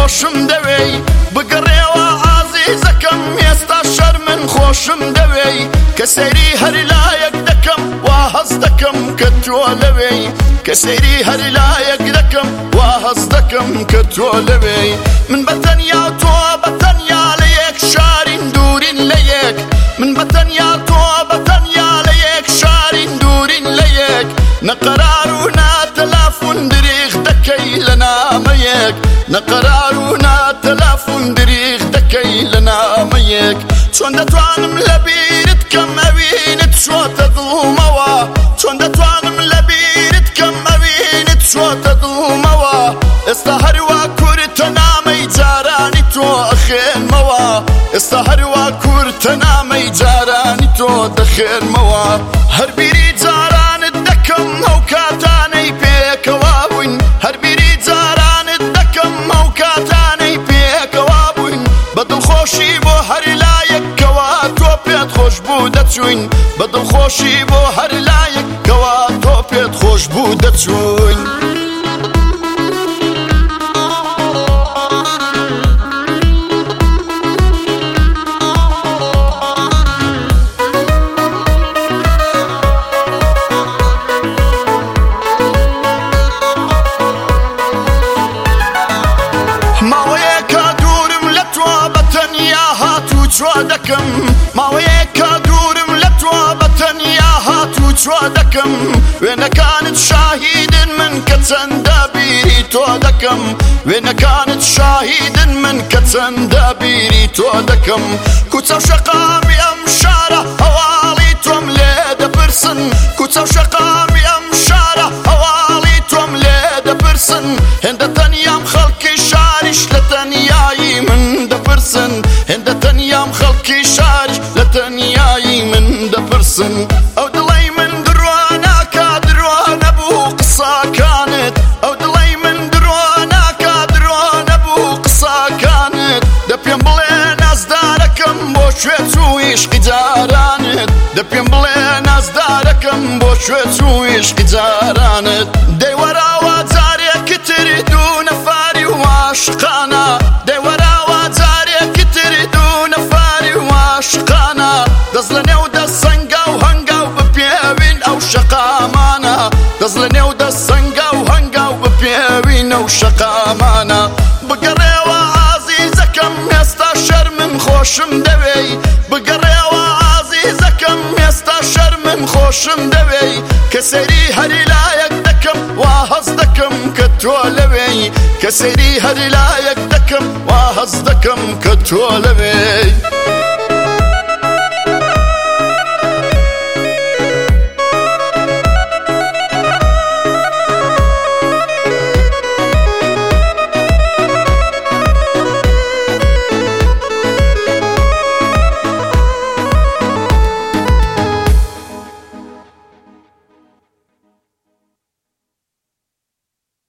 خۆشم دەوێی بگەڕێوە ئازیزەکەم ئێستا شەر من خۆشم دەوێی کە سەیری هەر لایەک دەکەم وا هەز دەکەم کە تۆ لەوێی کە سەیری هەر لایەک دەکەم وا هەز دەکەم کە تۆ لەوێی من بەتەنیا تۆ بەتەنیا لە یەک شارین دوورین لە یەک من بەتەنیا تۆ بەتەنیا لە یەک شارین دوورین لە یەک نەقەرار و ناتەلافون دریغ دەکەی لە نامەیەک نەقەرار و ناتەلافون دریغ دەکەی لە نامەیەک چۆن دەتوانم لە بیرت کەم ئەوینت چۆتە دڵمەوە چۆن دەتوانم لە بیرت کەم ئەوینت چۆتە دڵمەوە ئێستا هەروە کورتە نامەی جارانی تۆ ئەخێنمەوە ئێستا هەروە کورتە نامەی جارانی تۆ دەخێنمەوە هەر بیری جارانت دەکەم ئەو کاتانەی پێکەوا بووین هەر بیری جارانت دەکەم ئەو کاتانەی پێکەوا بووین بە دڵخۆشی بۆ هەر لایەکەوە تۆ پێت خۆش بوو دەچوین بە دڵخۆشی بۆ هەر لایەکەوە تۆ پێت خۆش بوو دەچوین ماوەیەکە دوورم لە تۆ بەتەنیا هاتوو چۆ دەکەم وێنەکانت شاهیدن من کە چەندە بیری تۆ دەکەم وێنەکانت شاهیدن من کە چەندە بیری تۆ دەکەم کوچە و شەقامی ئەم شارە هەواڵی تۆم لێ دەپرسن کوچە و شەقامی ئەم شارە هەواڵی تۆم لێ دەپرسن هێندە تەنیام خەڵکی شاریش لە تەنیایی من دەپرسن هێندە تەنیام خەڵکی شاریش لە تەنیایی من دەپرسن ئەو دڵەی من درۆ ناکا درۆ نەبوو قسەکانت ئەو دڵەی من درۆ ناکا درۆ نەبوو قسەکانت دە پێم بڵێ نازدارەکەم بۆ شوێ چوو عیشقی جارانت دە پێم بڵێ نازدارەکەم بۆ شوێ چوو عیشقی جارانت دەی وەراوە جارێکی تری دوو نەفاری و عاشقانە دەی وەراوە جارێکی تری دوو نەفاری و عاشقانە دەست لە نێو دەست سەنگە و هەنگە و بپێوین ئەو شەقامانە دەست لە نێو دەست سەنگە و هەنگە و بپێوین ئەو شەقامانە بگەڕێوە ئازیزەکەم ئێستا شەر من خۆشم دەوێی بگەڕێوە ئازیزەکەم ئێستا شەر من خۆشم دەوێی کە سەیری هەری لایەک دەکەم وا هەز دەکەم کە تۆ لەوێی کە سەیری هەری لایەک دەکەم وا هەز دەکەم کە تۆ لەوێی